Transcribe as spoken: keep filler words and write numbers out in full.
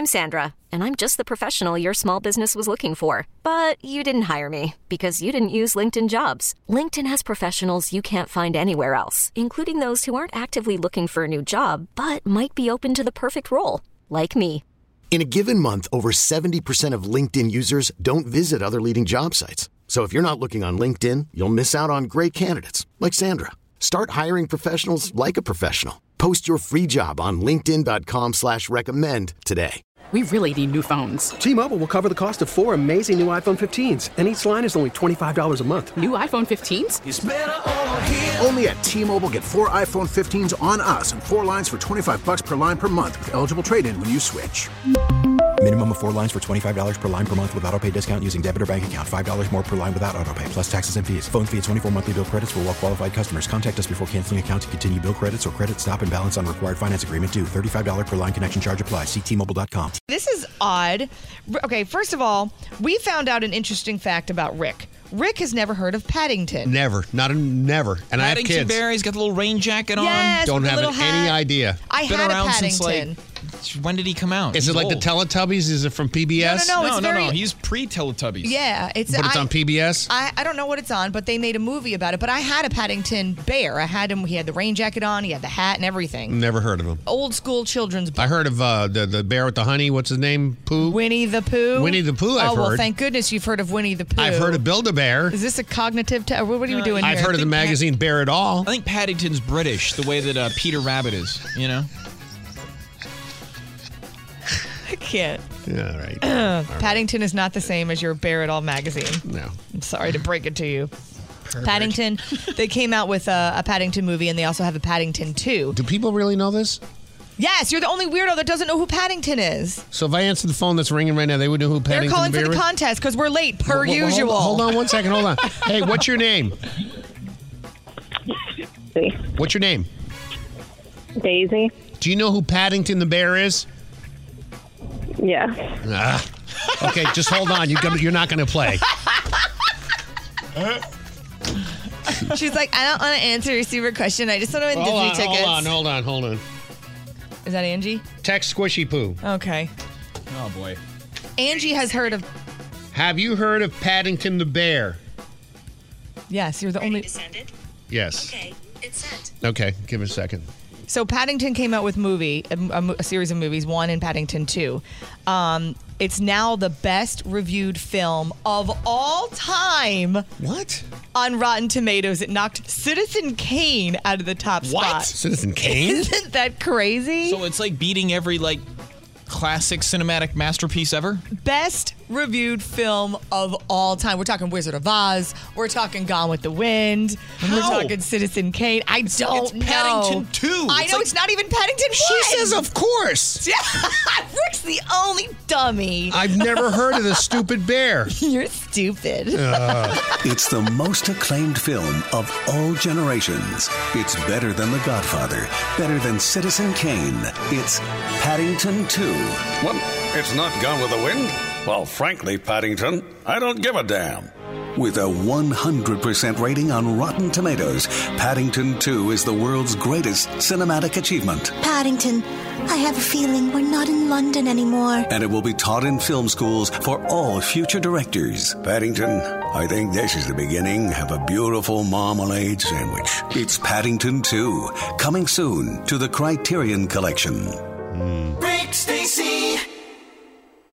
I'm Sandra, and I'm just the professional your small business was looking for. But you didn't hire me because you didn't use LinkedIn Jobs. LinkedIn has professionals you can't find anywhere else, including those who aren't actively looking for a new job, but might be open to the perfect role, like me. In a given month, over seventy percent of LinkedIn users don't visit other leading job sites. So if you're not looking on LinkedIn, you'll miss out on great candidates like Sandra. Start hiring professionals like a professional. Post your free job on linkedin dot com slash recommend today. We really need new phones. T-Mobile will cover the cost of four amazing new iPhone fifteens, and each line is only twenty-five dollars a month. New iPhone fifteens? It's better over here. Only at T-Mobile, get four iPhone fifteens on us and four lines for twenty-five bucks per line per month with eligible trade-in when you switch. Minimum of four lines for twenty-five dollars per line per month with autopay discount using debit or bank account. five dollars more per line without autopay, plus taxes and fees. Phone fee at twenty-four monthly bill credits for well-qualified customers. Contact us before canceling account to continue bill credits or credit stop and balance on required finance agreement due. thirty-five dollars per line connection charge applies. See T Mobile dot com. This is odd. Okay, first of all, we found out an interesting fact about Rick. Rick has never heard of Paddington. Never. Not a never. And I have kids. Paddington Bear, he's got the little rain jacket on. Yes, Don't with the have little any hat. idea. I Been had around a Paddington. since like, when did he come out? Is He's it like old. the Teletubbies? Is it from P B S? No, no, no. No, it's no, very, no. He's pre-Teletubbies. Yeah, it's. But it's I, on P B S? I, I don't know what it's on, but they made a movie about it. But I had a Paddington Bear. I had him. He had the rain jacket on. He had the hat and everything. Never heard of him. Old school children's book. I heard of uh, the, the bear with the honey. What's his name? Pooh? Winnie the Pooh. Winnie the Pooh, I've oh, well, heard. thank goodness you've heard of Winnie the Pooh. I've heard of Build-A-Bear. Is this a cognitive test? What are you No, doing I've here? heard of the magazine Bear It All. I think Paddington's British, the way that uh, Peter Rabbit is, you know? I can't. Yeah, all right. Paddington is not the same as your Bear It All magazine. No. I'm sorry to break it to you. Paddington, they came out with a, a Paddington movie, and they also have a Paddington two. Do people really know this? Yes, you're the only weirdo that doesn't know who Paddington is. So if I answer the phone that's ringing right now, they would know who Paddington They're calling the Bear for the is? contest because we're late, per Well, well, hold- usual. Hold, on one second. Hold on. Hey, what's your name? What's your name? Daisy. Do you know who Paddington the Bear is? Yeah. Ah. Okay, just hold on. You're, gonna, you're not going to play. She's like, I don't want to answer your super question. I just want to win Hold Disney on, tickets. hold on, hold on, hold on. Is that Angie? Text Squishy Poo. Okay. Oh, boy. Angie has heard of. Have you heard of Paddington the Bear? Yes, you're the only. Yes. Okay, it's sent. Okay, give it a second. So Paddington came out with movie, a, a, a series of movies, one and Paddington two. Um, it's now the best reviewed film of all time. What? On Rotten Tomatoes. It knocked Citizen Kane out of the top What? spot. Citizen Kane? Isn't that crazy? So it's like beating every, like, classic cinematic masterpiece ever? Best reviewed film of all time. We're talking Wizard of Oz. We're talking Gone with the Wind. How? We're talking Citizen Kane. I don't it's know. Paddington two. I It's know like- it's not even Paddington one. She says, of course. Yeah, Rick's the only dummy. I've never heard of the stupid bear. You're stupid. It's the most acclaimed film of all generations. It's better than The Godfather, better than Citizen Kane. It's Paddington two. What? It's not Gone with the Wind? Well, frankly, Paddington, I don't give a damn. With a one hundred percent rating on Rotten Tomatoes, Paddington two is the world's greatest cinematic achievement. Paddington, I have a feeling we're not in London anymore. And it will be taught in film schools for all future directors. Paddington, I think this is the beginning of a beautiful marmalade sandwich. It's Paddington two, coming soon to the Criterion Collection. Rick Stacy